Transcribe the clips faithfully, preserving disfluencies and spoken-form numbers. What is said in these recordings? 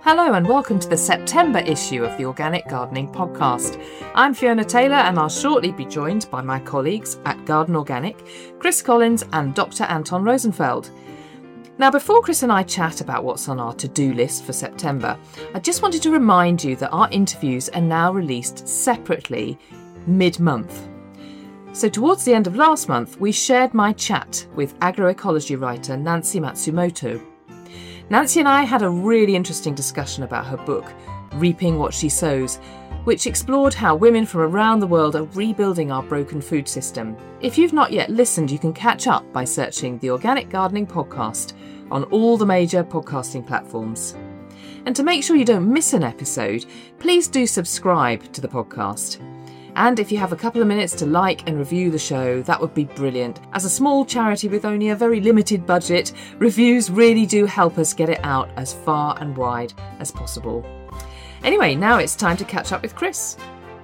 Hello and welcome to the September issue of the Organic Gardening Podcast. I'm Fiona Taylor and I'll shortly be joined by my colleagues at Garden Organic, Chris Collins and Doctor Anton Rosenfeld. Now, before Chris and I chat about what's on our to-do list for September, I just wanted to remind you that our interviews are now released separately mid-month. So towards the end of last month, we shared my chat with agroecology writer Nancy Matsumoto. Nancy and I had a really interesting discussion about her book, Reaping What She Sows, which explored how women from around the world are rebuilding our broken food system. If you've not yet listened, you can catch up by searching the Organic Gardening Podcast on all the major podcasting platforms. And to make sure you don't miss an episode, please do subscribe to the podcast. And if you have a couple of minutes to like and review the show, that would be brilliant. As a small charity with only a very limited budget, reviews really do help us get it out as far and wide as possible. Anyway, now it's time to catch up with Chris.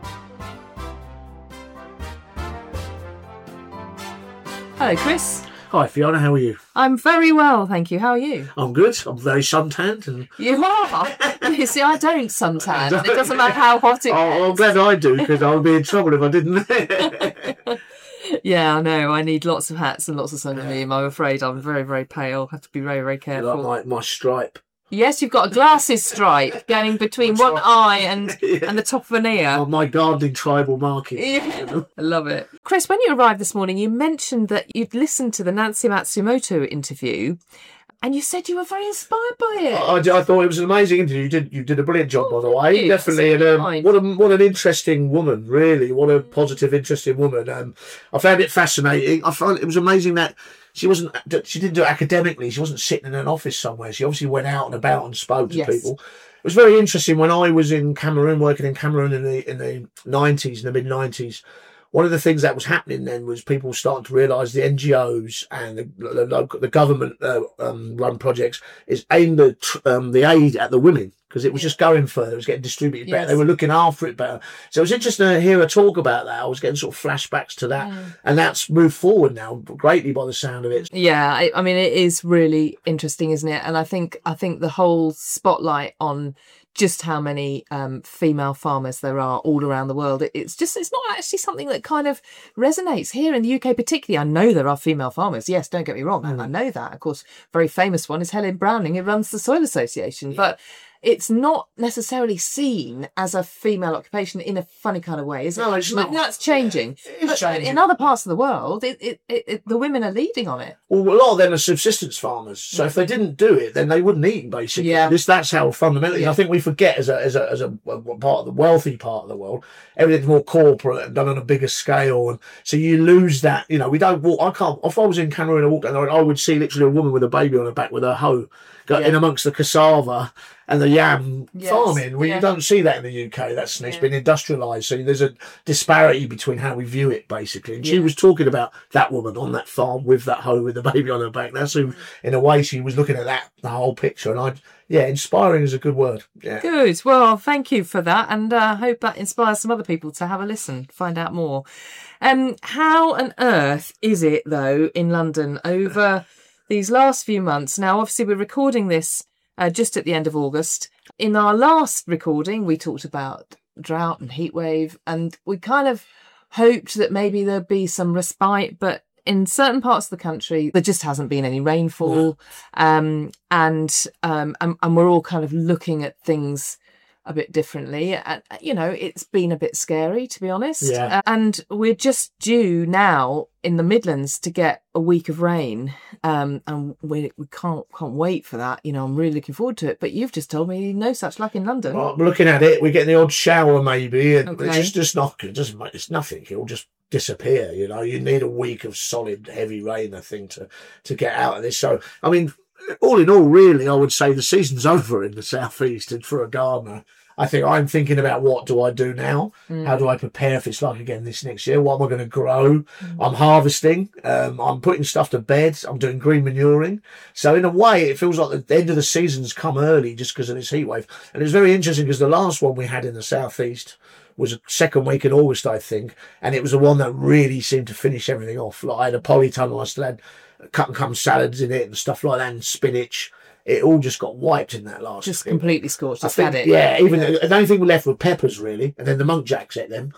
Hello, Chris. Hi Fiona, how are you? I'm very well, thank you. How are you? I'm good. I'm very suntanned. And... You are? You see, I don't suntan. It doesn't matter how hot it oh, is. I'm glad I do, because I would be in trouble if I didn't. Yeah, I know. I need lots of hats and lots of sunscreen. I'm afraid I'm very, very pale. I have to be very, very careful. Like my, my stripe. Yes, you've got a glasses stripe going between one eye and, yeah. and the top of an ear. Oh, my gardening tribal marking. Yeah. I love it. Chris, when you arrived this morning, you mentioned that you'd listened to the Nancy Matsumoto interview and you said you were very inspired by it. I, I thought it was an amazing interview. You did you did a brilliant job, by the way. You, Definitely. And, um, what, a, what an interesting woman, really. What a positive, interesting woman. Um, I found it fascinating. I found it was amazing that She wasn't. She didn't do it academically. She wasn't sitting in an office somewhere. She obviously went out and about and spoke to yes. people. It was very interesting when I was in Cameroon, working in Cameroon in the in the nineties, in the mid nineties. One of the things that was happening then was people starting to realise the N G Os and the the, local, the government uh, um, run projects is aimed at um, the aid at the women, because it was just going further. It was getting distributed better. Yes. They were looking after it better. So it was interesting to hear her talk about that. I was getting sort of flashbacks to that. Mm. And that's moved forward now greatly by the sound of it. Yeah, I, I mean, it is really interesting, isn't it? And I think I think the whole spotlight on just how many um, female farmers there are all around the world, it, it's just, it's not actually something that kind of resonates here in the U K particularly. I know there are female farmers. Yes, don't get me wrong. Mm. I know that. Of course, very famous one is Helen Browning, who runs the Soil Association. Yeah. But it's not necessarily seen as a female occupation in a funny kind of way, is it? No, it's not. That's changing. It's changing. In other parts of the world, it, it, it, it, the women are leading on it. Well, a lot of them are subsistence farmers. So if they didn't do it, then they wouldn't eat, basically. Yeah. This, that's how fundamentally, yeah. I think we forget as a, as a, as a part of the wealthy part of the world, everything's more corporate and done on a bigger scale. And so you lose that, you know, we don't walk, I can't, if I was in Cameroon and walked down there, I would see literally a woman with a baby on her back with her hoe go yeah. in amongst the cassava and the yam yes. farming. Well, yeah. you don't see that in the U K. That's it's yeah. been industrialised. So there's a disparity between how we view it, basically. And yeah. she was talking about that woman on that farm with that hoe with the baby on her back. That's who, in a way, she was looking at that, the whole picture. And I, yeah, inspiring is a good word. Yeah. Good. Well, thank you for that. And I uh, hope that inspires some other people to have a listen, find out more. Um, how on earth is it, though, in London over these last few months? Now, obviously, we're recording this Uh, just at the end of August. In our last recording, we talked about drought and heat wave, and we kind of hoped that maybe there'd be some respite, but in certain parts of the country, there just hasn't been any rainfall. Yeah. Um, and, um, and and we're all kind of looking at things a bit differently. And, you know, it's been a bit scary, to be honest. Yeah. Uh, and we're just due now in the Midlands to get a week of rain. Um, and we we can't can't wait for that. You know, I'm really looking forward to it. But you've just told me no such luck in London. Well, I'm looking at it. We're getting the odd shower maybe. And okay. It's just, just not, it doesn't, it's nothing. It'll just disappear, you know. You need a week of solid, heavy rain, I think, to, to get out of this. So, I mean, all in all, really, I would say the season's over in the southeast, and for a gardener, I think I'm thinking about what do I do now? Mm. How do I prepare if it's like again this next year? What am I going to grow? Mm. I'm harvesting. Um, I'm putting stuff to bed. I'm doing green manuring. So in a way, it feels like the end of the season's come early just because of this heat wave. And it's very interesting because the last one we had in the southeast was a second week in August, I think. And it was the one that really seemed to finish everything off. Like I had a polytunnel. I still had cut and come salads in it and stuff like that, and spinach. it all just got wiped in that last. Just year. completely scorched. I Just think, had it. yeah. Even yeah. the only thing we left were peppers really, and then the muntjacs ate them.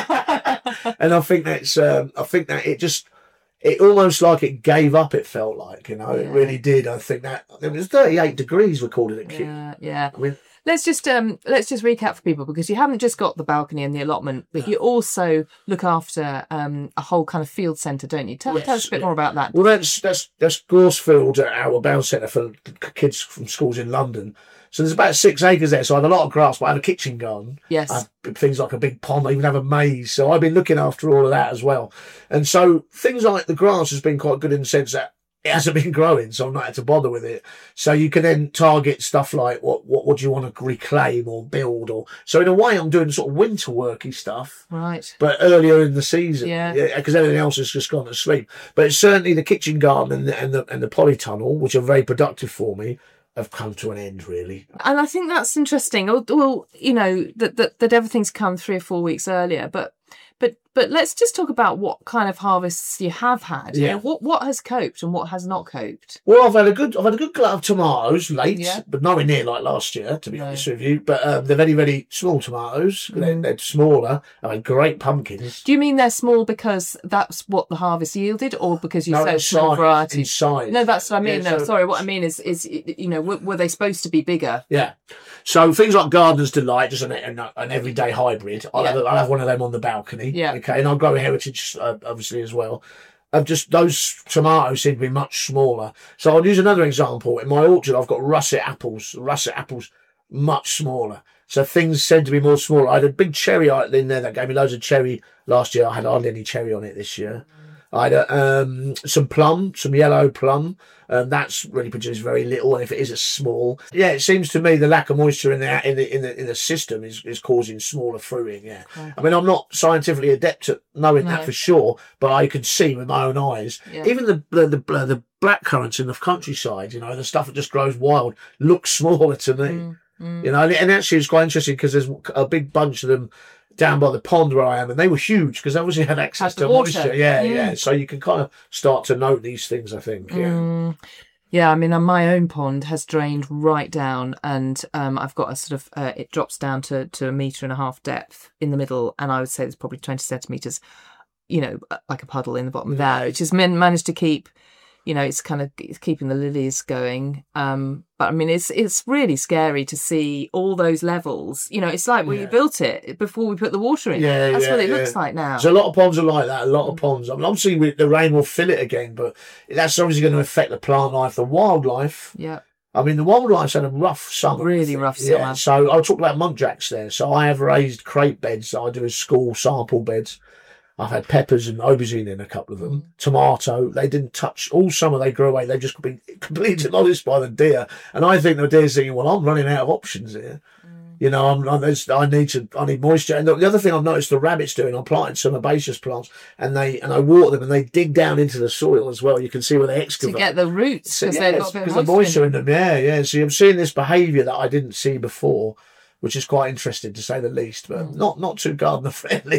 And I think that's. Um, I think that it just. It almost like it gave up. It felt like, you know, yeah. it really did. I think that it was thirty-eight degrees recorded at Kew. Yeah, yeah. I mean, let's just um, let's just recap for people, because you haven't just got the balcony and the allotment, but you also look after um, a whole kind of field centre, don't you? Tell, yes, tell us a bit yeah. more about that. Well, that's that's that's Gorsefield, our bound centre for kids from schools in London. So there's about six acres there. So I had a lot of grass, but I had a kitchen garden. Yes. I had things like a big pond. I even have a maze. So I've been looking after all of that as well. And so things like the grass has been quite good in the sense that it hasn't been growing, so I've not had to bother with it. So you can then target stuff like what what, what do you want to reclaim or build, or so in a way I'm doing sort of winter worky stuff, right? But earlier in the season, yeah, because yeah, everything else has just gone to sleep. But it's certainly the kitchen garden and the, and the and the polytunnel, which are very productive for me, have come to an end, really. And I think that's interesting. Well, you know, that that, that everything's come three or four weeks earlier, but but but let's just talk about what kind of harvests you have had. Yeah. You know, what what has coped and what has not coped. Well, I've had a good I've had a good glut of tomatoes late, yeah. but nowhere near like last year, to be no. honest with you. But um, they're very, very small tomatoes. Mm. They're, they're smaller. I've had great pumpkins. Do you mean they're small because that's what the harvest yielded, or because you no, sowed small varieties? In size. No, that's what I mean. Yeah, no, so, sorry. What I mean is, is you know, were, were they supposed to be bigger? Yeah. So things like Gardener's Delight, just an, an, an everyday hybrid. I'll, yeah. have, I'll have one of them on the balcony. Yeah. Okay, and I'll grow a heritage, uh, obviously, as well. I've just those tomatoes seem to be much smaller. So I'll use another example. In my orchard, I've got russet apples. Russet apples, much smaller. So things tend to be more smaller. I had a big cherry in there that gave me loads of cherry last year. I had hardly any cherry on it this year. I had a, um, some plum, some yellow plum. Um, that's really produced very little, and if it is a small, yeah, it seems to me the lack of moisture in the in the in the, in the system is, is causing smaller fruiting. Yeah, okay. I mean, I'm not scientifically adept at knowing no. that for sure, but I could see with my own eyes. Yeah. Even the the the, the black currants in the countryside, you know, the stuff that just grows wild, looks smaller to me. Mm, mm. You know, and actually it's quite interesting because there's a big bunch of them down by the pond where I am, and they were huge because they obviously had access to water. moisture. Yeah, mm. yeah. So you can kind of start to note these things, I think. Yeah. Mm. Yeah, I mean, my own pond has drained right down, and um, I've got a sort of, uh, it drops down to, to a metre and a half depth in the middle, and I would say there's probably twenty centimetres, you know, like a puddle in the bottom of that, which has managed to keep, you know, it's kind of it's keeping the lilies going. Um, but I mean, it's it's really scary to see all those levels. You know, it's like when yeah. you built it before we put the water in. Yeah, That's yeah, what it yeah. looks like now. So a lot of ponds are like that. A lot of ponds. I mean, obviously we, the rain will fill it again, but that's obviously going to affect the plant life, the wildlife. Yeah. I mean, the wildlife's had a rough summer. Really rough summer. Yeah. So I'll talk about muntjacs there. So I have raised crepe beds that I do as school sample beds. I've had peppers and aubergine in a couple of them. Mm. Tomato, they didn't touch. All summer they grew away. They've just been completely demolished by the deer. And I think the deer's thinking, well, I'm running out of options here. Mm. You know, I'm, I'm, I need to, I need moisture. And the, the other thing I've noticed the rabbits doing, I'm planting some herbaceous plants, and they and I water them, and they dig down into the soil as well. You can see where they excavate to get the roots because so, yeah, they've got a bit of moisture in them. Yeah, yeah. So I'm seeing this behaviour that I didn't see before, which is quite interesting to say the least, but mm. not not too gardener friendly.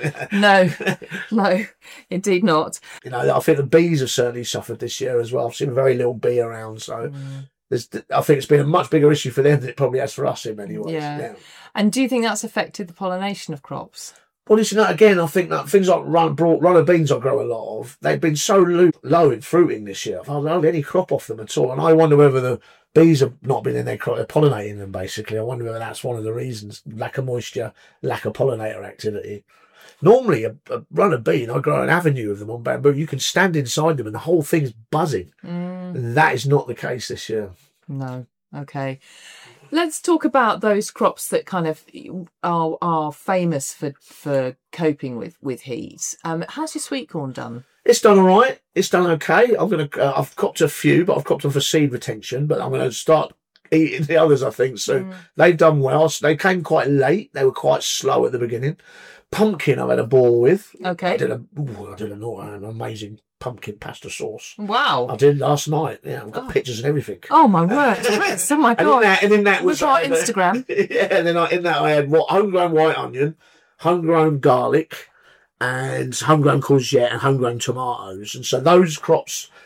no, no, indeed not. You know, I think the bees have certainly suffered this year as well. I've seen very little bee around, so mm. there's, I think it's been a much bigger issue for them than it probably has for us in many ways. Yeah. yeah. And do you think that's affected the pollination of crops? Well, listen, again, I think that things like run, brought, runner beans I grow a lot of, they've been so low, low in fruiting this year. I've hardly had any crop off them at all, and I wonder whether the bees have not been in their crop, they're pollinating them basically. I wonder whether that's one of the reasons. Lack of moisture, lack of pollinator activity. Normally, a, a runner bean, I grow an avenue of them on bamboo. You can stand inside them and the whole thing's buzzing. Mm. That is not the case this year. No. Okay. Let's talk about those crops that kind of are are famous for, for coping with, with heat. Um, how's your sweet corn done? It's done all right. It's done okay. I'm gonna. Uh, I've copped a few, but I've copped them for seed retention. But I'm going to start eating the others, I think. So mm. they've done well. So they came quite late. They were quite slow at the beginning. Pumpkin, I've had a ball with. Okay. I did a. Ooh, I did a, an amazing pumpkin pasta sauce. Wow. I did last night. Yeah, I've got oh. pictures and everything. Oh my word! Oh my god! And in that, and in that was our Instagram. Yeah, and then I, in that I had what homegrown white onion, homegrown garlic, and homegrown courgette and homegrown tomatoes. And so those crops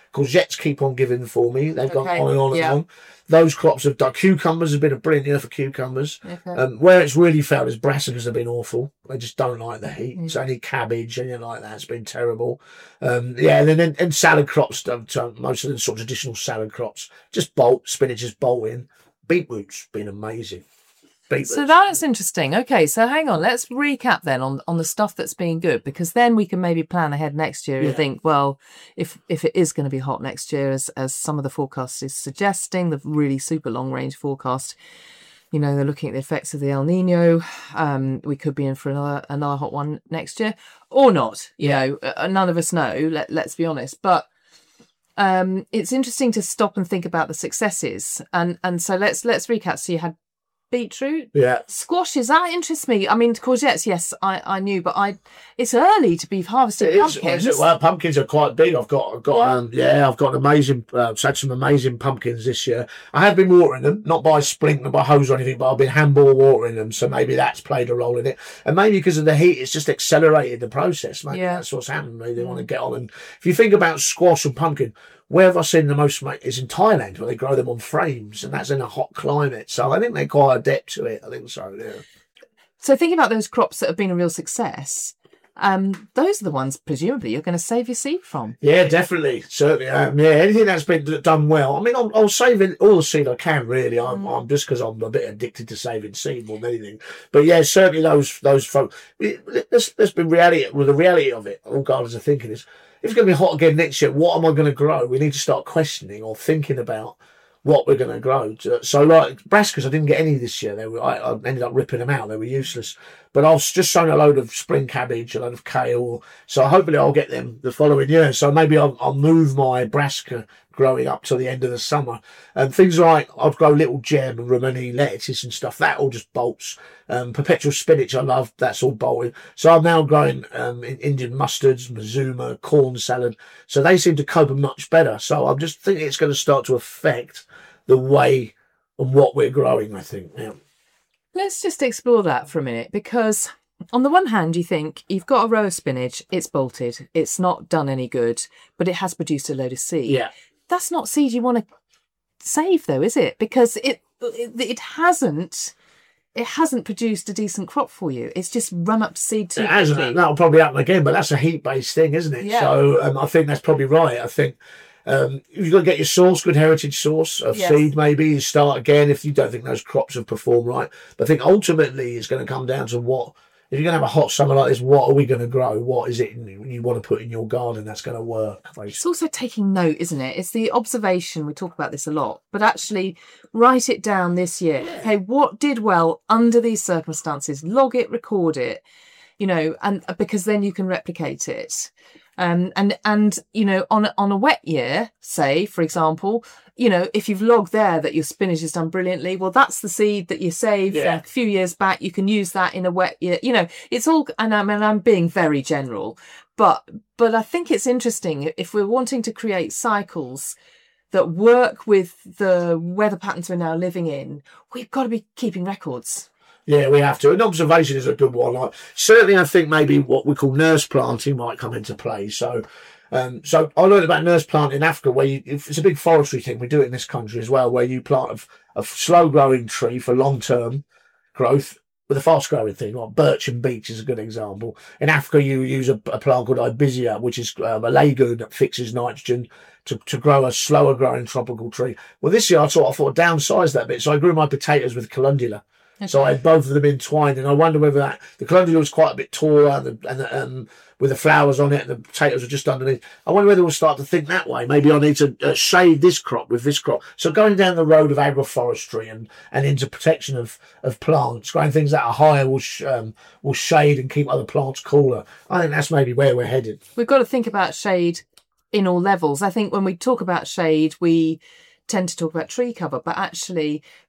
Courgettes keep on giving for me. They've gone Okay. on and on Yeah. and on. Those crops have done. Cucumbers have been a brilliant year for cucumbers. Okay. Um, where it's really failed is brassicas have been awful. They just don't like the heat. Mm. So any cabbage, anything like that's been terrible. Um, yeah, and then and salad crops, don't, don't- most of the sort of traditional salad crops, just bolt, spinach is bolting. Beetroot's been amazing. Beetroot. So that's interesting. Okay, so hang on. Let's recap then on, on the stuff that's been good, because then we can maybe plan ahead next year Yeah. and think, well, if if it is going to be hot next year, as as some of the forecasts is suggesting, the really super long range forecast, you know, they're looking at the effects of the El Nino. Um, we could be in for another another hot one next year, or not. You Yeah. know, uh, none of us know. Let let's be honest, but. Um, it's interesting to stop and think about the successes, and and so let's let's recap. So you had beetroot, Yeah. squashes. That interests me. I mean, courgettes. Yes, I, I knew, but I it's early to be harvesting It is, pumpkins. is it? Well, pumpkins are quite big. I've got, I've got, Yeah. um, yeah, I've got an amazing, uh, I've had some amazing pumpkins this year. I have been watering them, not by sprinkler, by hose or anything, but I've been handball watering them. So maybe that's played a role in it, and maybe because of the heat, it's just accelerated the process. Maybe Yeah. that's what's happened. Maybe they want to get on. And if you think about squash and pumpkin, where have I seen the most? Mate, is in Thailand, where they grow them on frames, and that's in a hot climate. So I think they're quite adept to it. I think so. Yeah. So thinking about those crops that have been a real success, um, those are the ones presumably you're going to save your seed from. Yeah, definitely, certainly. Um, yeah, anything that's been d- done well. I mean, I'm, I'll save it- all the seed I can. Really, I'm, Mm. I'm just because I'm a bit addicted to saving seed more than anything. But yeah, certainly those those folk. Let's let's be reality. Well, the reality of it, all gardeners are thinking is, if it's going to be hot again next year, what am I going to grow? We need to start questioning or thinking about what we're going to grow. So, like brassicas, I didn't get any this year. They were, I, I ended up ripping them out. They were useless. But I've just sown a load of spring cabbage, a load of kale. So hopefully I'll get them the following year. So maybe I'll, I'll move my brassica growing up to the end of the summer. And things like I'd grow little gem and romani lettuces and stuff. That all just bolts. Um, perpetual spinach I love. That's all bolted. So I'm now growing um, Indian mustards, mazuma, corn salad. So they seem to cope much better. So I'm just thinking it's going to start to affect the way and what we're growing, I think. Yeah. Let's just explore that for a minute, because on the one hand, you think you've got a row of spinach, it's bolted, it's not done any good, but it has produced a load of seed. Yeah. That's not seed you want to save, though, is it? Because it it, it hasn't it hasn't produced a decent crop for you. It's just run up to seed too It hasn't. quickly. That'll probably happen again, but that's a heat-based thing, isn't it? Yeah. So um, I think that's probably right. I think um, you've got to get your source, good heritage source of Yes. seed, maybe. You start again if you don't think those crops have performed right. But I think ultimately it's going to come down to what, if you're going to have a hot summer like this, what are we going to grow? What is it you want to put in your garden that's going to work? It's also taking note, isn't it? It's the observation. We talk about this a lot, but actually write it down this year. Okay, what did well under these circumstances? Log it, record it, you know, and because then you can replicate it. Um, and, and, you know, on, a- on a wet year, say, for example, you know, if you've logged there that your spinach has done brilliantly, well, that's the seed that you saved Yeah. a few years back. You can use that in a wet year. You know, it's all, and I mean, I'm being very general, but, but I think it's interesting if we're wanting to create cycles that work with the weather patterns we're now living in, we've got to be keeping records. Yeah, we have to. And observation is a good one. Like, certainly, I think maybe what we call nurse planting might come into play. So, um, so I learned about nurse planting in Africa, where you, it's a big forestry thing. We do it in this country as well, where you plant a, a slow-growing tree for long-term growth with a fast-growing thing. Like birch and beech is a good example. In Africa, you use a, a plant called Ibizia, which is um, a legume that fixes nitrogen to, to grow a slower-growing tropical tree. Well, this year I thought I thought I'd downsize that bit, so I grew my potatoes with calendula. So I had both of them entwined, and I wonder whether that the calendula was quite a bit taller and, the, and the, um, with the flowers on it, and the potatoes were just underneath. I wonder whether we'll start to think that way. Maybe I need to uh, shade this crop with this crop. So going down the road of agroforestry and, and into protection of, of plants, growing things that are higher will sh- um, will shade and keep other plants cooler. I think that's maybe where we're headed. We've got to think about shade in all levels. I think when we talk about shade, we tend to talk about tree cover, but actually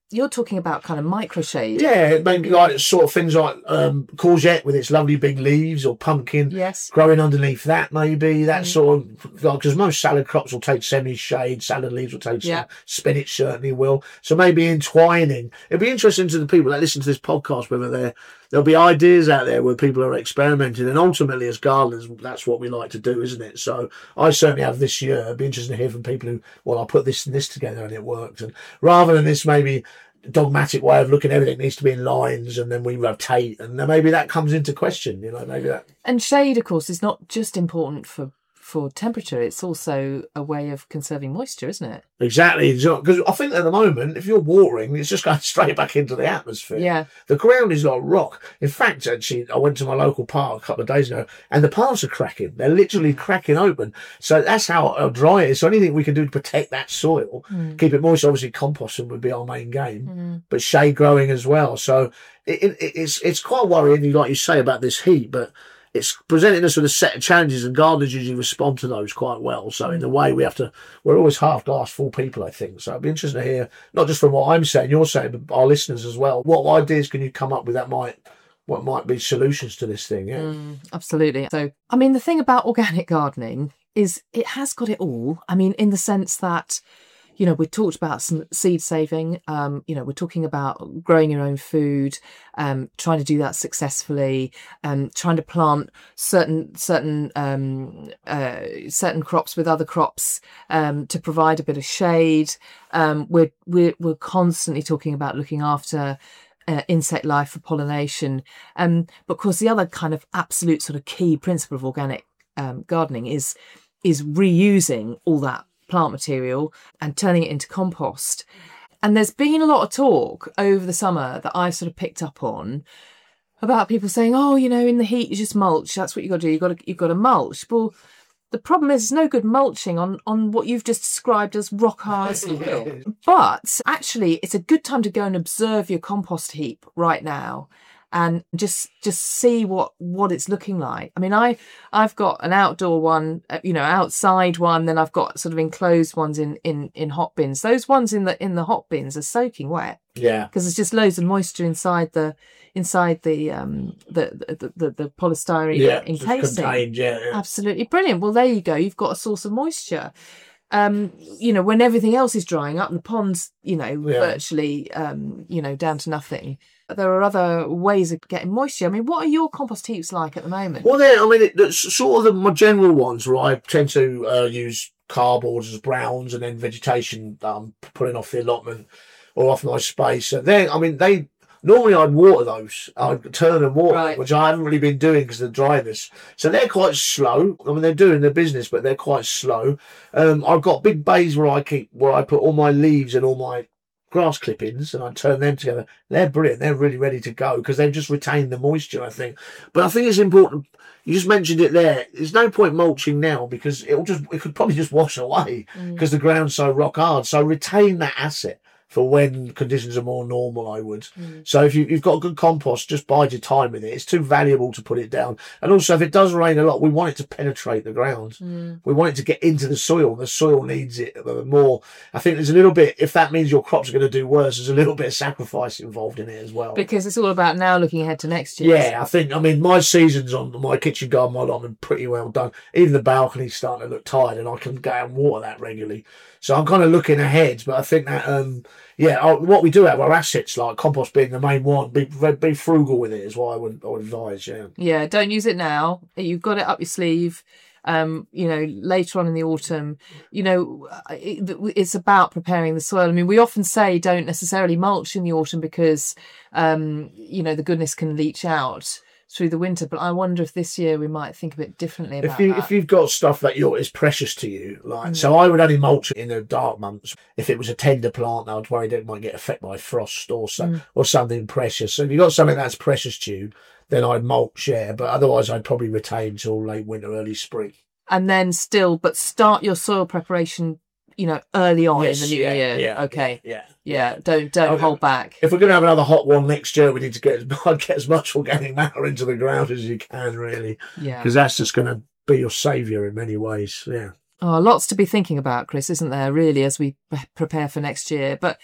you're talking about kind of micro shade. Yeah, maybe like sort of things like um, courgette with its lovely big leaves, or pumpkin yes. growing underneath that, maybe. That mm. sort of, like, because most salad crops will take semi-shade, salad leaves will take yeah. some, spinach certainly will. So maybe entwining. It'd be interesting to the people that listen to this podcast, whether they're, there'll be ideas out there where people are experimenting, and ultimately as gardeners, that's what we like to do, isn't it? So I certainly have this year. It'd be interesting to hear from people who, well, I put this and this together and it worked. And rather than this maybe dogmatic way of looking, everything needs to be in lines and then we rotate, and then maybe that comes into question, you know, maybe that. And shade, of course, is not just important for for temperature, it's also a way of conserving moisture, isn't it? Exactly, because I think at the moment, if you're watering, it's just going straight back into the atmosphere. Yeah. The ground is like rock. In fact, actually, I went to my local park a couple of days ago, and the paths are cracking. They're literally cracking open. So that's how dry it is. So anything we can do to protect that soil, mm. keep it moist, obviously composting would be our main game, mm. but shade growing as well. So it, it, it's it's quite worrying, like you say, about this heat, but it's presenting us with a set of challenges, and gardeners usually respond to those quite well. So in a way, we have to, we're always half glass full people, I think. So it'd be interesting to hear, not just from what I'm saying, you're saying, but our listeners as well. What ideas can you come up with that might, what might be solutions to this thing? Yeah, mm, absolutely. So, I mean, the thing about organic gardening is it has got it all. I mean, in the sense that, you know, we talked about some seed saving. Um, you know, we're talking about growing your own food, um, trying to do that successfully, um, trying to plant certain certain um, uh, certain crops with other crops um, to provide a bit of shade. Um, we're we're we're constantly talking about looking after Uh, insect life for pollination. Um, but of course, the other kind of absolute sort of key principle of organic um, gardening is is reusing all that plant material and turning it into compost. And there's been a lot of talk over the summer that I've sort of picked up on about people saying, oh, you know, in the heat you just mulch. That's what you've got to do. You've got to, you've got to mulch. Well, the problem is, there's no good mulching on, on what you've just described as rock hard soil. But actually, it's a good time to go and observe your compost heap right now, and just just see what, what it's looking like. I mean, I I've got an outdoor one, you know, outside one. Then I've got sort of enclosed ones in in in hot bins. Those ones in the in the hot bins are soaking wet. Yeah, because there's just loads of moisture inside the inside the um the the the, the polystyrene yeah, encasing. Contained, yeah, yeah, absolutely brilliant. Well, there you go. You've got a source of moisture. Um, you know, when everything else is drying up, the pond's, you know, yeah. virtually, um, you know, down to nothing. There are other ways of getting moisture. I mean, what are your compost heaps like at the moment? Well, I mean, it, it's sort of the, my general ones where I tend to uh, use cardboard as browns, and then vegetation um, pulling off the allotment or off my space. And then, I mean, they normally I'd water those. I'd turn and water, right. which I haven't really been doing because of the dryness. So they're quite slow. I mean, they're doing their business, but they're quite slow. Um, I've got big bays where I keep where I put all my leaves and all my grass clippings, and I turn them together. They're brilliant. They're really ready to go because they've just retained the moisture, I think. But I think it's important. You just mentioned it there. There's no point mulching now because it'll just it could probably just wash away because mm. the ground's so rock hard. So retain that asset for when conditions are more normal, I would. Mm. So if you, you've got good compost, just bide your time with it. It's too valuable to put it down. And also, if it does rain a lot, we want it to penetrate the ground. Mm. We want it to get into the soil. The soil needs it more. I think there's a little bit, if that means your crops are going to do worse, there's a little bit of sacrifice involved in it as well. Because it's all about now looking ahead to next year. Yeah, I think, I mean, my seasons on my kitchen garden, my lot, are pretty well done. Even the balcony's starting to look tired, and I can go out and water that regularly. So I'm kind of looking ahead, but I think that, um, yeah, what we do have our assets, like compost being the main one, be be frugal with it is what I would, I would advise, yeah. Yeah, don't use it now. You've got it up your sleeve. Um, you know, later on in the autumn, you know, it, it's about preparing the soil. I mean, we often say don't necessarily mulch in the autumn because, um, you know, the goodness can leach out through the winter, but I wonder if this year we might think a bit differently about if you that. If you've got stuff that you're, is precious to you, like mm. so I would only mulch in the dark months. If it was a tender plant, I was worried it might get affected by frost or so, mm. or something precious. So if you've got something that's precious to you, then I'd mulch, yeah, but otherwise I'd probably retain till late winter, early spring. And then still, but start your soil preparation, you know, early on yes, in the new yeah, year. Yeah, okay. Yeah. Yeah. Don't don't okay. hold back. If we're going to have another hot one next year, we need to get get as much organic matter into the ground as you can, really. Yeah. Because that's just going to be your saviour in many ways. Yeah. Oh, lots to be thinking about, Chris, isn't there? Really, as we prepare for next year. But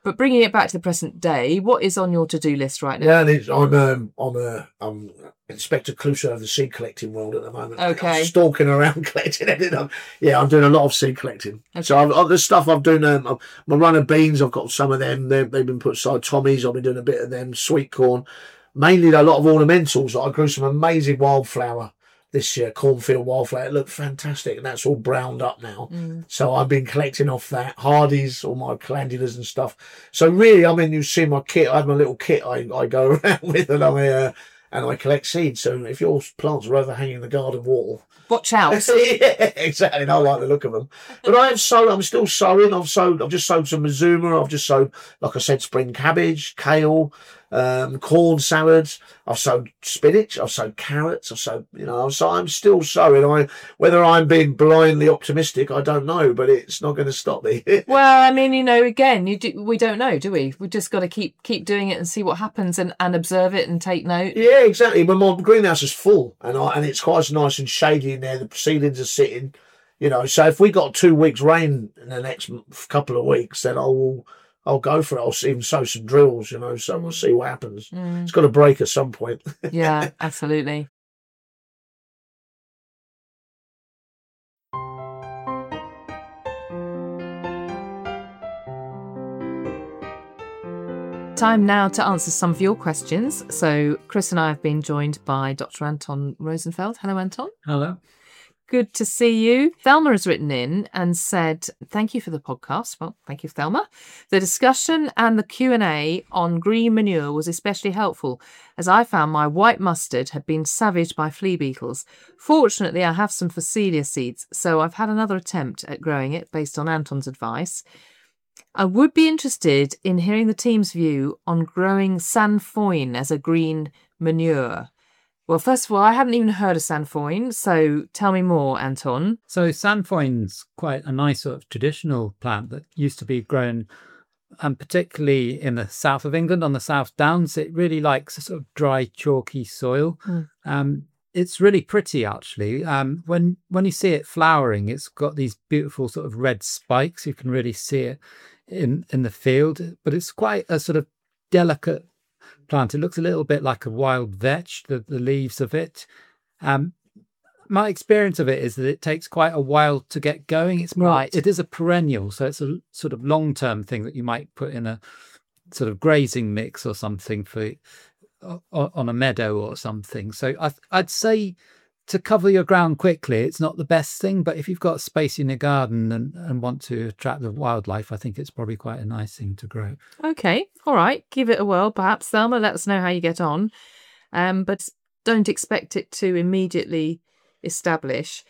But bringing it back to the present day, what is on your to-do list right now? Yeah, and it's, I'm um, I'm a I'm Inspector Clouseau of the seed collecting world at the moment. Okay, I'm stalking around collecting everything. Yeah, I'm doing a lot of seed collecting. Okay. So I've, I've, the stuff I'm doing, um, I'm, my run of beans, I've got some of them. They've, they've been put aside. Tommies, I've been doing a bit of them. Sweet corn, mainly a lot of ornamentals. I grew some amazing wildflower this year, cornfield wildflower. It looked fantastic, and that's all browned up now. Mm. So I've been collecting off that. Hardies, all my calendulas and stuff. So really, I mean, you see my kit. I have my little kit I, I go around with, and I uh, and I collect seeds. So if your plants are overhanging the garden wall, watch out. Yeah, exactly. And I like the look of them. But I have sowed, I'm still sowing. I've sowed, I've just sowed some Mazuma. I've just sowed, like I said, spring cabbage, kale, um, corn salads. I've sowed spinach. I've sowed carrots. I've sowed, you know, so I'm still sowing. I, whether I'm being blindly optimistic, I don't know, but it's not going to stop me. Well, I mean, you know, again, you do, we don't know, do we? We just got to keep keep doing it and see what happens and, and observe it and take note. Yeah, exactly. But my greenhouse is full, and I, and it's quite nice and shady in there. The ceilings are sitting, you know. So if we got two weeks rain in the next couple of weeks, then I will. I'll go for it. I'll even sow some drills, you know, so we'll see what happens. Mm. It's got to break at some point. Yeah, absolutely. Time now to answer some of your questions. So Chris and I have been joined by Doctor Anton Rosenfeld. Hello, Anton. Hello. Good to see you. Thelma has written in and said, thank you for the podcast. Well, thank you, Thelma. The discussion and the Q and A on green manure was especially helpful, as I found my white mustard had been savaged by flea beetles. Fortunately, I have some Phacelia seeds, so I've had another attempt at growing it based on Anton's advice. I would be interested in hearing the team's view on growing sainfoin as a green manure. Well, first of all, I hadn't even heard of sainfoin, so tell me more, Anton. So sainfoin's quite a nice sort of traditional plant that used to be grown, and particularly in the south of England, on the South Downs. It really likes a sort of dry, chalky soil. Mm. Um, it's really pretty, actually. Um, when when you see it flowering, it's got these beautiful sort of red spikes. You can really see it in, in the field, but it's quite a sort of delicate plant. It looks a little bit like a wild vetch, the, the leaves of it. Um, my experience of it is that it takes quite a while to get going. It's right. It is a perennial, so it's a sort of long-term thing that you might put in a sort of grazing mix or something for on a meadow or something. So I, I'd say to cover your ground quickly, it's not the best thing, but if you've got space in your garden and, and want to attract the wildlife, I think it's probably quite a nice thing to grow. Okay, all right, give it a whirl. Perhaps, Thelma, let us know how you get on. Um, but don't expect it to immediately establish.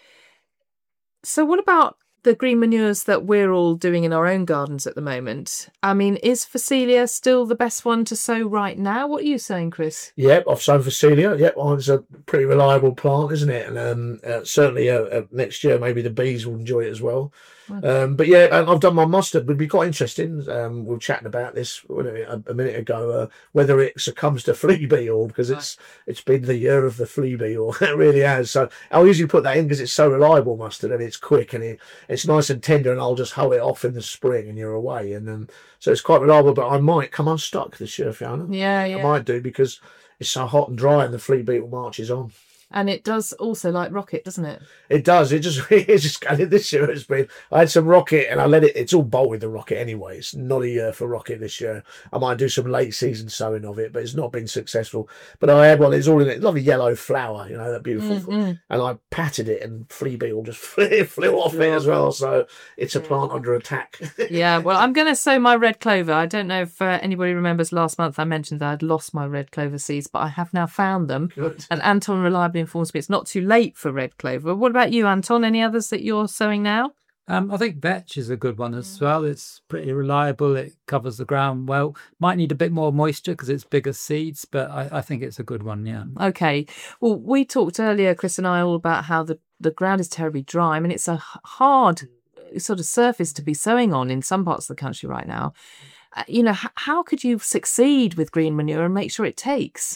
So what about the green manures that we're all doing in our own gardens at the moment? I mean, is Phacelia still the best one to sow right now? What are you saying, Chris? Yep, I've sown Phacelia. Yep, well, it's a pretty reliable plant, isn't it? And um, uh, certainly uh, uh, next year, maybe the bees will enjoy it as well. Okay. Um, but yeah, and I've done my mustard. Would be quite interesting. Um, we were chatting about this a, a minute ago, uh, whether it succumbs to flea beetle, because it's it's been the year of the flea beetle. It really has. So I'll usually put that in because it's so reliable mustard and it's quick and it, it's nice and tender, and I'll just hoe it off in the spring and you're away. And um, so it's quite reliable. But I might come unstuck this year, Fiona. Yeah, yeah. I might do because it's so hot and dry and the flea beetle marches on. And it does also like rocket, doesn't it? It does. It just, it just, this year it's been, I had some rocket and I let it, it's all bolted the rocket anyway. It's not a year for rocket this year. I might do some late season sowing of it, but it's not been successful. But I had one, it's all in it, lovely yellow flower, you know, that beautiful. Mm-hmm. And I patted it and flea beetle just flew, flew off it as well. So it's a plant under attack. Yeah, well, I'm going to sow my red clover. I don't know if uh, anybody remembers last month I mentioned that I'd lost my red clover seeds, but I have now found them. Good. And Anton reliably informs me it's not too late for red clover. What about you, Anton? Any others that you're sowing now? Um, I think vetch is a good one as well. It's pretty reliable. It covers the ground well. Might need a bit more moisture because it's bigger seeds, but I, I think it's a good one, yeah. Okay. Well, we talked earlier, Chris and I, all about how the, the ground is terribly dry. I mean, it's a hard sort of surface to be sowing on in some parts of the country right now. Uh, you know, h- how could you succeed with green manure and make sure it takes?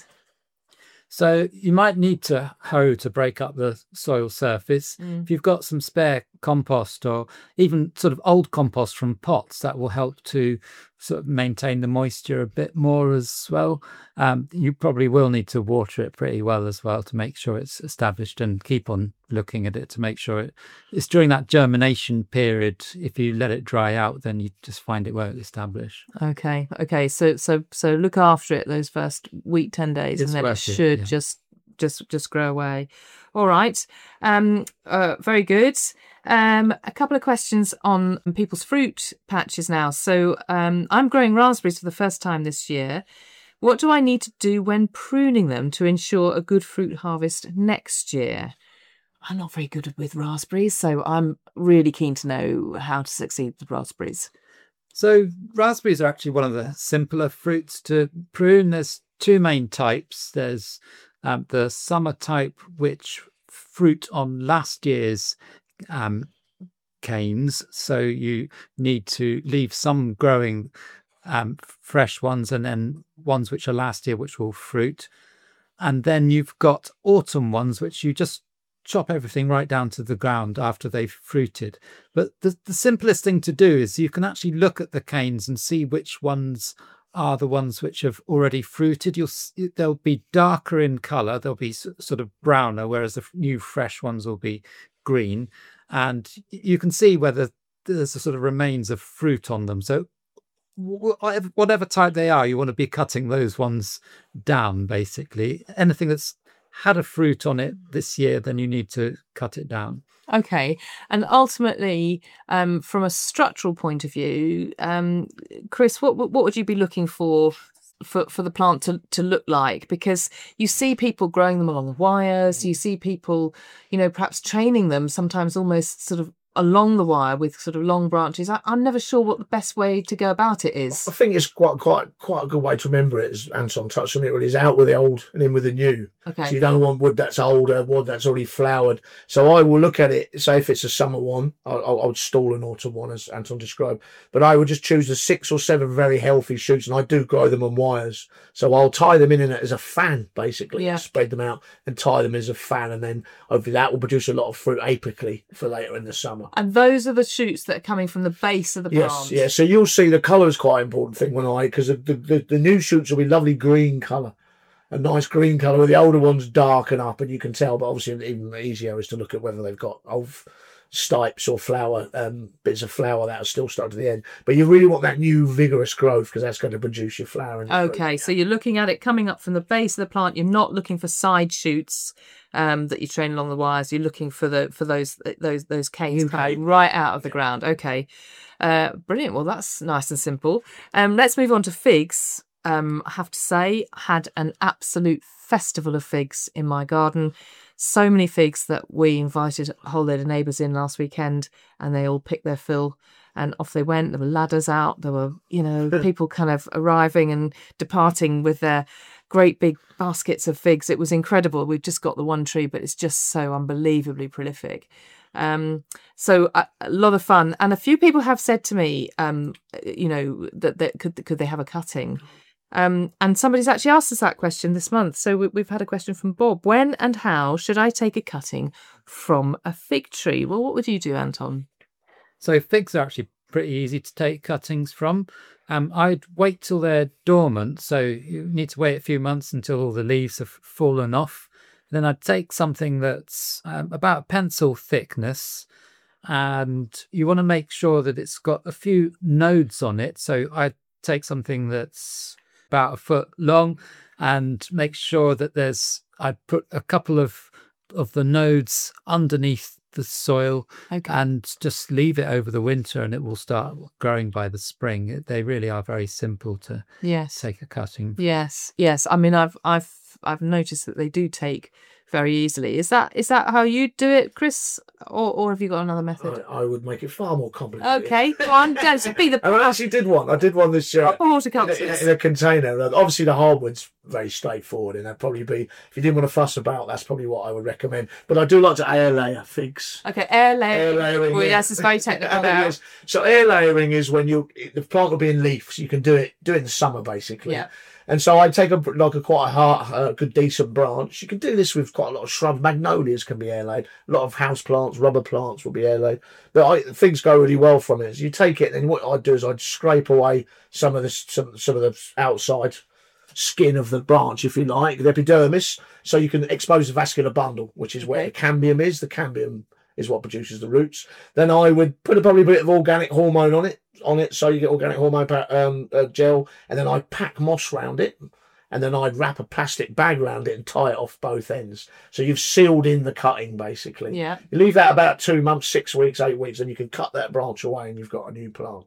So you might need to hoe to break up the soil surface. Mm. If you've got some spare compost or even sort of old compost from pots. That will help to sort of maintain the moisture a bit more as well. Um, you probably will need to water it pretty well as well to make sure it's established, and keep on looking at it to make sure it, it's during that germination period. If you let it dry out, then you just find it won't establish. Okay, okay. So so so look after it those first week, ten days, It's and then it worth it, should yeah. just just just grow away. All right. Um. Uh. Very good. Um. A couple of questions on people's fruit patches now. So um, I'm growing raspberries for the first time this year. What do I need to do when pruning them to ensure a good fruit harvest next year? I'm not very good with raspberries, so I'm really keen to know how to succeed with raspberries. So raspberries are actually one of the simpler fruits to prune. There's two main types. There's um, the summer type, which fruit on last year's um, canes. So you need to leave some growing um, fresh ones, and then ones which are last year, which will fruit. And then you've got autumn ones, which you just chop everything right down to the ground after they've fruited. But the, the simplest thing to do is you can actually look at the canes and see which ones are the ones which have already fruited. You'll they'll be darker in colour, they'll be sort of browner, whereas the new fresh ones will be green, and you can see whether there's a sort of remains of fruit on them. So whatever, whatever type they are, you want to be cutting those ones down. Basically, anything that's had a fruit on it this year, then you need to cut it down. Okay. And ultimately, um, from a structural point of view, um, Chris, what what would you be looking for for, for the plant to, to look like? Because you see people growing them along the wires, you see people, you know, perhaps training them sometimes almost sort of along the wire with sort of long branches. I, I'm never sure what the best way to go about it is. I think it's quite quite quite a good way to remember it, as Anton touched on it, really, is out with the old and in with the new. Okay. So you don't want wood that's older, wood that's already flowered. So I will look at it, say if it's a summer one, I, I, I would stall an autumn one, as Anton described. But I would just choose the six or seven very healthy shoots, and I do grow them on wires. So I'll tie them in as a fan, basically, Yeah. spread them out and tie them as a fan, and then hopefully that will produce a lot of fruit apically for later in the summer. And those are the shoots that are coming from the base of the Yes, plant. yeah. So you'll see the colour is quite an important thing when I, because the, the, the new shoots will be lovely green colour, a nice green colour, where the older ones darken up, and you can tell. But obviously, even easier is to look at whether they've got old stipes or flower, um, bits of flower that are still stuck to the end. But you really want that new vigorous growth, because that's going to produce your flower. And your Okay, fruit. so you're looking at it coming up from the base of the plant. You're not looking for side shoots um, that you train along the wires. You're looking for the for those those those canes coming right out of the ground. Okay, uh, brilliant. Well, that's nice and simple. Um, let's move on to figs. Um, I have to say, had an absolute festival of figs in my garden. So many figs that we invited a whole load of neighbours in last weekend, and they all picked their fill and off they went. There were ladders out. There were, you know, people kind of arriving and departing with their great big baskets of figs. It was incredible. We've just got the one tree, but it's just so unbelievably prolific. Um, so a, a lot of fun. And a few people have said to me, um, you know, that, that could could they have a cutting? Um, and somebody's actually asked us that question this month. So we, we've had a question from Bob. When and how should I take a cutting from a fig tree? Well, what would you do, Anton? So figs are actually pretty easy to take cuttings from. Um, I'd wait till they're dormant. So you need to wait a few months until all the leaves have fallen off. Then I'd take something that's um, about pencil thickness, and you want to make sure that it's got a few nodes on it. So I'd take something that's about a foot long and make sure that there's, I'd put a couple of of the nodes underneath the soil. Okay. And just leave it over the winter, and it will start growing by the spring. They really are very simple to Yes. take a cutting. Yes. Yes. I mean, I've I've I've noticed that they do take very easily. Is that is that how you do it, Chris, or or have you got another method? I, I would make it far more complicated. Okay, go on, don't be the And I actually did one. I did one this year proper in, a, horticulturist. in a container. Obviously, the hardwoods very straightforward, and that'd probably be, if you didn't want to fuss about, that's probably what I would recommend. But I do like to air layer figs. Okay, air layering. Air layering. Well, yeah. yes, it's very technical now. Yes. So air layering is when you the plant will be in leaf, so you can do it do it in the summer basically. Yeah. And so I take a like a quite a hard, uh, good decent branch. You can do this with quite a lot of shrubs. Magnolias can be air laid. A lot of house plants, rubber plants will be air laid. But I, things go really well from it. So you take it, and what I'd do is I'd scrape away some of the some, some of the outside skin of the branch, if you like, the epidermis, so you can expose the vascular bundle, which is where Okay. the cambium is. The cambium is what produces the roots. Then I would put a probably a bit of organic hormone on it. on it so you get organic hormone um, uh, gel, and then I'd pack moss round it, and then I'd wrap a plastic bag around it and tie it off both ends, so you've sealed in the cutting basically. Yeah. You leave that about two months, six weeks, eight weeks, and you can cut that branch away and you've got a new plant.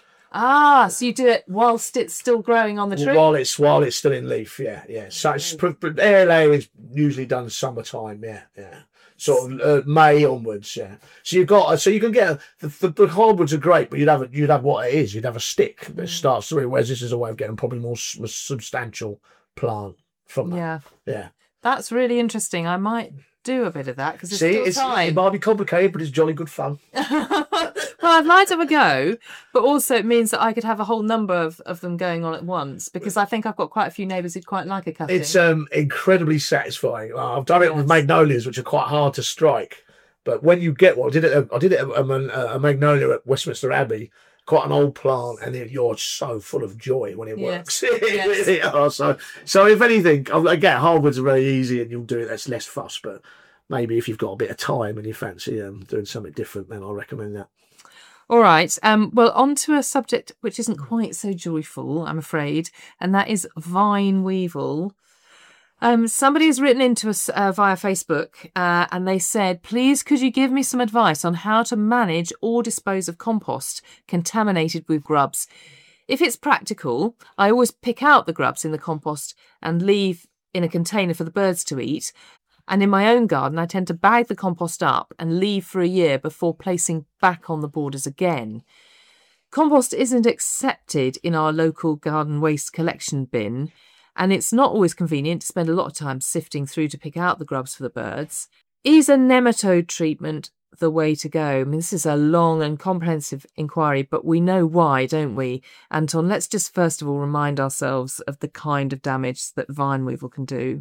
Ah, so you do it whilst it's still growing on the tree? While it's while it's still in leaf, yeah, yeah. So it's, Mm. air layering is usually done summertime, yeah, yeah. Sort of uh, May onwards, yeah. So you've got, so you can get the, the, the hardwoods are great, but you'd have a, you'd have what it is. You'd have a stick that Mm. starts through. Whereas this is a way of getting probably more s- substantial plant from that. Yeah. Yeah. That's really interesting. I might do a bit of that because there's See, still it's, time. it might be complicated, but it's jolly good fun. Well, I'd like to have a go, but also it means that I could have a whole number of, of them going on at once, because I think I've got quite a few neighbours who'd quite like a cutting. It's um incredibly satisfying. Uh, I've done it with Yes. magnolias, which are quite hard to strike. But when you get one, I did it. I did it a, a, a magnolia at Westminster Abbey, quite an old plant, and it, you're so full of joy when it Yes. works. Yes. Really are. So, so if anything, again, hardwoods are very easy, and you'll do it. That's less fuss. But maybe if you've got a bit of time and you fancy um, doing something different, then I'll recommend that. All right. Um, well, on to a subject which isn't quite so joyful, I'm afraid, and that is vine weevil. Um, somebody has written into us uh, via Facebook uh, and they said, please, could you give me some advice on how to manage or dispose of compost contaminated with grubs? If it's practical, I always pick out the grubs in the compost and leave in a container for the birds to eat. And in my own garden, I tend to bag the compost up and leave for a year before placing back on the borders again. Compost isn't accepted in our local garden waste collection bin, and it's not always convenient to spend a lot of time sifting through to pick out the grubs for the birds. Is a nematode treatment the way to go? I mean, this is a long and comprehensive inquiry, but we know why, don't we? Anton, let's just first of all remind ourselves of the kind of damage that vine weevil can do.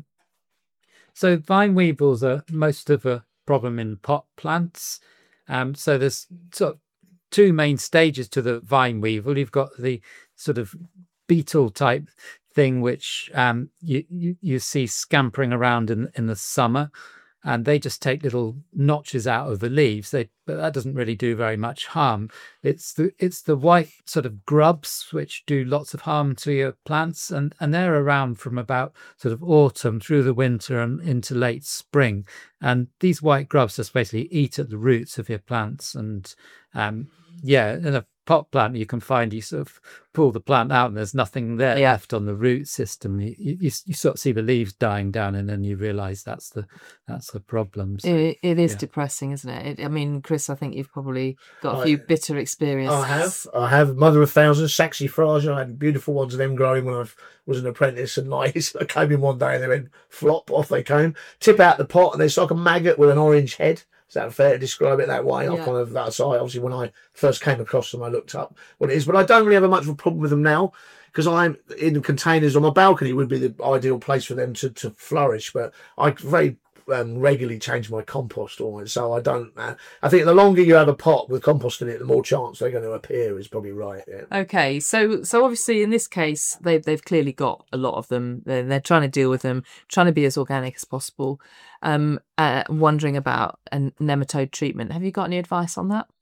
So vine weevils are most of a problem in pot plants. Um, so there's sort of two main stages to the vine weevil. You've got the sort of beetle type thing, which um, you, you you see scampering around in in the summer, and they just take little notches out of the leaves. They but that doesn't really do very much harm. It's the it's the white sort of grubs which do lots of harm to your plants, and and they're around from about sort of autumn through the winter and into late spring. And these white grubs just basically eat at the roots of your plants. And um, yeah, in a pot plant you can find, you sort of pull the plant out and there's nothing there Yeah. left on the root system. You, you you sort of see the leaves dying down, and then you realize that's the that's the problem. So, It, it is yeah. depressing, isn't it? it? I mean, Chris, I think you've probably got a I- few bitter experiences. I have. I have. Mother of thousands, saxifrage. I had beautiful ones of them growing when I was an apprentice, and like I came in one day and they went flop, off they came. Tip out the pot and they're like a maggot with an orange head. Is that fair to describe it that way? Yeah. I've kind of that's I obviously when I first came across them, I looked up what it is, but I don't really have much of a problem with them now because I'm in containers on my balcony. Would be the ideal place for them to, to flourish, but I very um, regularly change my compost always, so I don't. Uh, I think the longer you have a pot with compost in it, the more chance they're going to appear. Is probably right. Yeah. Okay, so so obviously in this case they've they've clearly got a lot of them. They're, they're trying to deal with them, trying to be as organic as possible. Um, uh, wondering about a nematode treatment. Have you got any advice on that?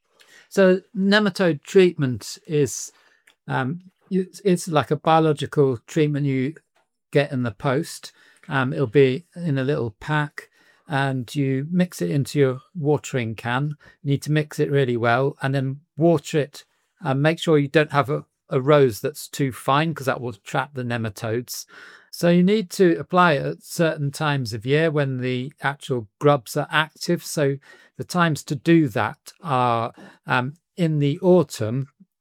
So nematode treatment is um, it's, it's like a biological treatment you get in the post. Um, it'll be in a little pack, and you mix it into your watering can. You need to mix it really well, and then water it. And make sure you don't have a, a rose that's too fine, because that will trap the nematodes. So you need to apply it at certain times of year when the actual grubs are active. So the times to do that are um, in the autumn,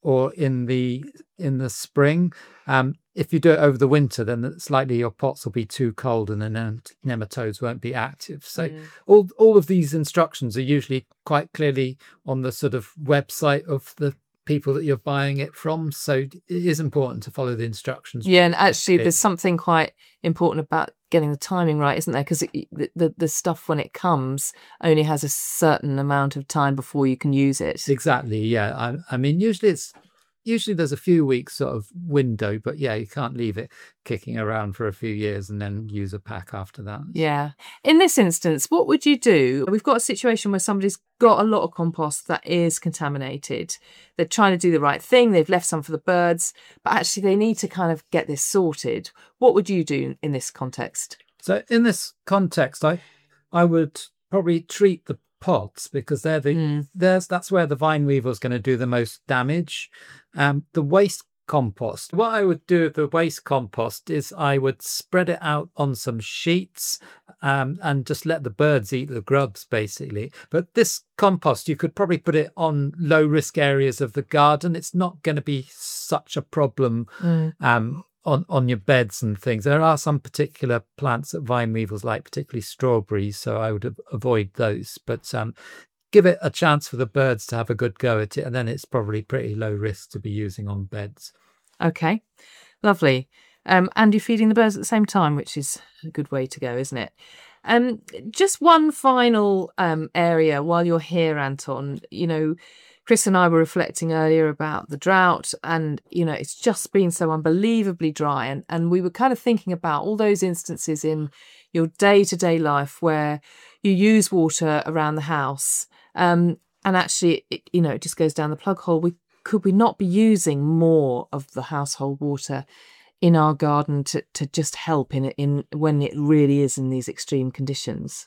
or in the in the spring. Um, if you do it over the winter, then it's likely your pots will be too cold and the nem- nematodes won't be active. So Mm. all all of these instructions are usually quite clearly on the sort of website of the people that you're buying it from. So it is important to follow the instructions. Yeah, and actually, Yeah. there's something quite important about getting the timing right, isn't there? Because the, the the stuff when it comes only has a certain amount of time before you can use it. Exactly. Yeah. I, I mean, usually it's usually there's a few weeks sort of window, but yeah, you can't leave it kicking around for a few years and then use a pack after that. Yeah. In this instance, what would you do? We've got a situation where somebody's got a lot of compost that is contaminated. They're trying to do the right thing. They've left some for the birds, but actually they need to kind of get this sorted. What would you do in this context? So in this context, I I would probably treat the pods because they're the Mm. there's that's where the vine weevil is going to do the most damage. Um, the waste compost. What I would do with the waste compost is I would spread it out on some sheets um, and just let the birds eat the grubs, basically. But this compost, you could probably put it on low risk areas of the garden. It's not going to be such a problem Mm. um, on, on your beds and things. There are some particular plants that vine weevils like, particularly strawberries, so I would av- avoid those. But um, give it a chance for the birds to have a good go at it, and then it's probably pretty low risk to be using on beds. Okay, lovely. Um, and you're feeding the birds at the same time, which is a good way to go, isn't it? Um, just one final um, area while you're here, Anton. You know, Chris and I were reflecting earlier about the drought, and, you know, it's just been so unbelievably dry. And, and we were kind of thinking about all those instances in your day-to-day life where you use water around the house. Um, and actually, it, you know, it just goes down the plug hole. We could we not be using more of the household water in our garden to, to just help in in when it really is in these extreme conditions?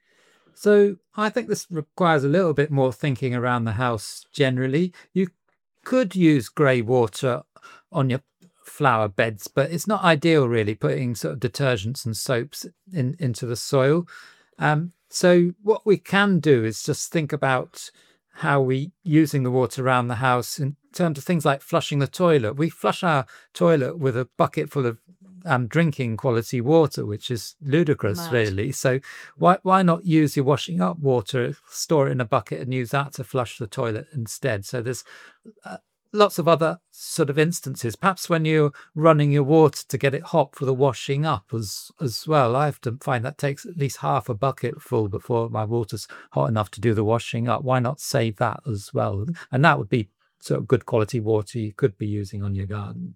So I think this requires a little bit more thinking around the house generally. You could use grey water on your flower beds, but it's not ideal really putting sort of detergents and soaps in into the soil. Um, so what we can do is just think about how we using the water around the house in terms of things like flushing the toilet. We flush our toilet with a bucket full of um, drinking quality water, which is ludicrous, Mad. really. So why why not use your washing up water, store it in a bucket and use that to flush the toilet instead? So there's uh, lots of other sort of instances. Perhaps when you're running your water to get it hot for the washing up as as well. I have to find that takes at least half a bucket full before my water's hot enough to do the washing up. Why not save that as well? And that would be sort of good quality water you could be using on your garden.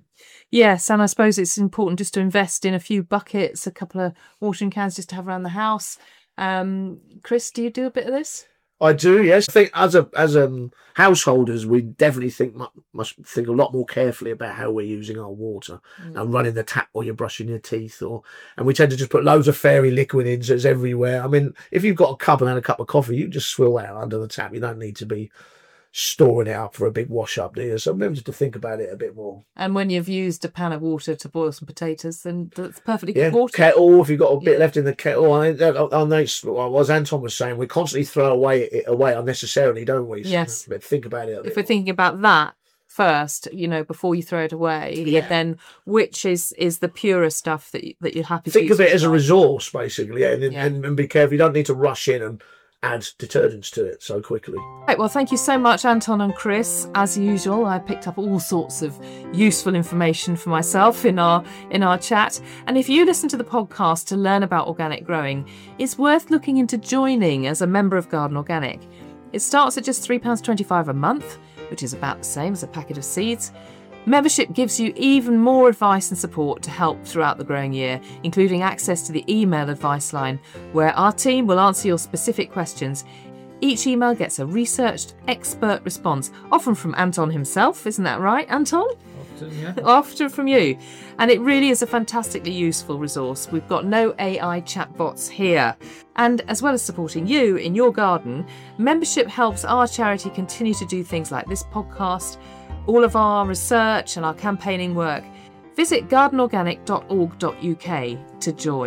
Yes, and I suppose it's important just to invest in a few buckets, a couple of watering cans just to have around the house. Um, Chris, do you do a bit of this? I do, yes. I think as a as um householders, we definitely think mu- must think a lot more carefully about how we're using our water Mm. and running the tap while you're brushing your teeth, or and we tend to just put loads of fairy liquid in, so it's everywhere. I mean, if you've got a cup and had a cup of coffee, you just swill that under the tap. You don't need to be storing it up for a big wash up, do you? So maybe just to think about it a bit more. And when you've used a pan of water to boil some potatoes, then that's perfectly Yeah, good water. kettle. If you've got a bit Yeah. left in the kettle, I, I, I know. it's- well, as Anton was saying, we constantly throw away it away unnecessarily, don't we? So, Yes. But think about it. A bit If we're more. thinking about that first, you know, before you throw it away, Yeah. then which is is the purer stuff that you, that you're happy to Think use of it each as a time? resource, basically, yeah, and, Yeah. and, and be careful. You don't need to rush in and add detergents to it so quickly. Right, well, thank you so much, Anton and Chris. As usual, I picked up all sorts of useful information for myself in our in our chat. And if you listen to the podcast to learn about organic growing, it's worth looking into joining as a member of Garden Organic. It starts at just three pounds twenty-five a month, which is about the same as a packet of seeds. Membership gives you even more advice and support to help throughout the growing year, including access to the email advice line, where our team will answer your specific questions. Each email gets a researched expert response, often from Anton himself, isn't that right, Anton? Often, yeah. Often from you. And it really is a fantastically useful resource. We've got no A I chatbots here. And as well as supporting you in your garden, membership helps our charity continue to do things like this podcast, all of our research and our campaigning work. Visit garden organic dot org dot U K to join.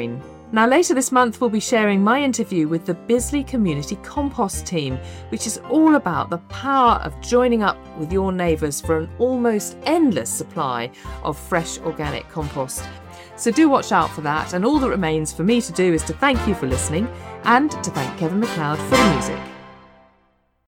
Now, later this month, we'll be sharing my interview with the Bisley Community Compost team, which is all about the power of joining up with your neighbours for an almost endless supply of fresh organic compost. So do watch out for that, and all that remains for me to do is to thank you for listening and to thank Kevin MacLeod for the music.